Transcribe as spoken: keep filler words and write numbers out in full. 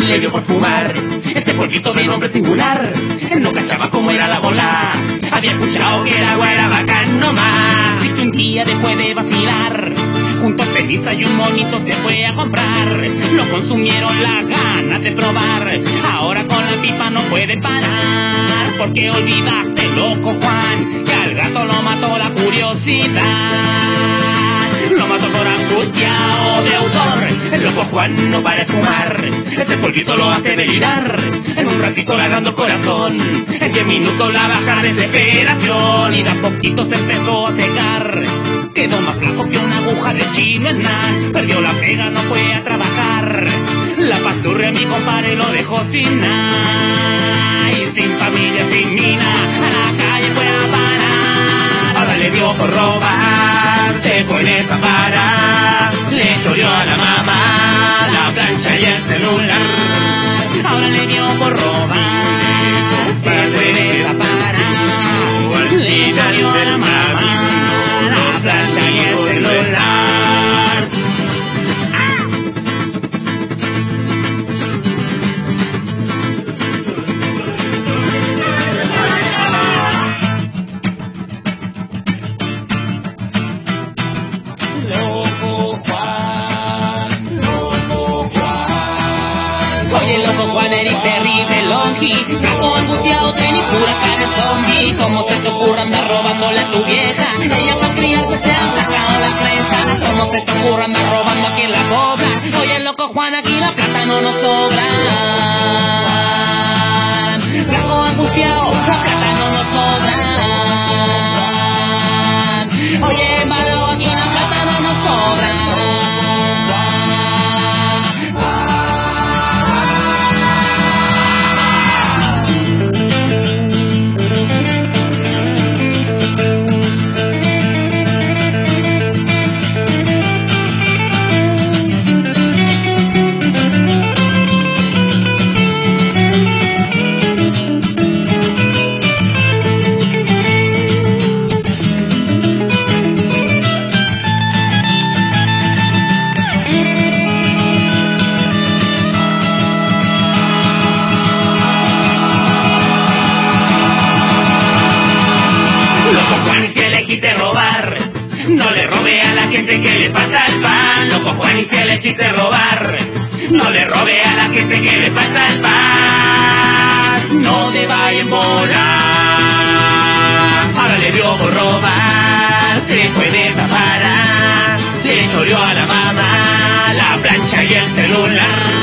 le dio por fumar ese polvito de nombre singular. Él no cachaba cómo era la bola, había escuchado que el agua era bacán nomás. Y que un día después de vacilar, junto a Felisa y un monito se fue a comprar. Lo consumieron las ganas de probar, ahora con la pipa no puede parar. Porque olvidaste, loco Juan, que al gato lo mató la curiosidad. Lo mató por angustiado de autor. El loco Juan no para de fumar, ese polvito lo hace delirar. En un ratito le agrandó el corazón, en diez minutos la baja desesperación. Y de a poquito se empezó a secar, quedó más flaco que una aguja de chimenea. Perdió la pega, no fue a trabajar. La pasturria mi compadre lo dejó sin nada. Y sin familia, sin mina, a la calle fue a parar. Ahora le dio por robar, se fue en esa para. Le choreó a la mamá la plancha y el celular. Ahora le dio por robar, se fue en esa para. Le choreó a la mamá la plancha y el celular. Caco angustiado, tenés pura cara de zombie. ¿Cómo se te ocurre andar robándole a tu vieja? Ella pa' criarte se han sacado la prensa. ¿Cómo se te ocurre andar robando aquí en la cobra? Oye, loco Juan, aquí la plata no nos sobra. Caco angustiado, la plata no nos sobra. Oye, malo, aquí la plata no nos sobra. De robar, no le robe a la gente que le falta el pan. Loco Juan, y si elegiste robar, no le robe a la gente que le falta el pan. No te vayas a volar. Ahora le dio por robar, se fue de esa para. Le choreó a la mamá la plancha y el celular.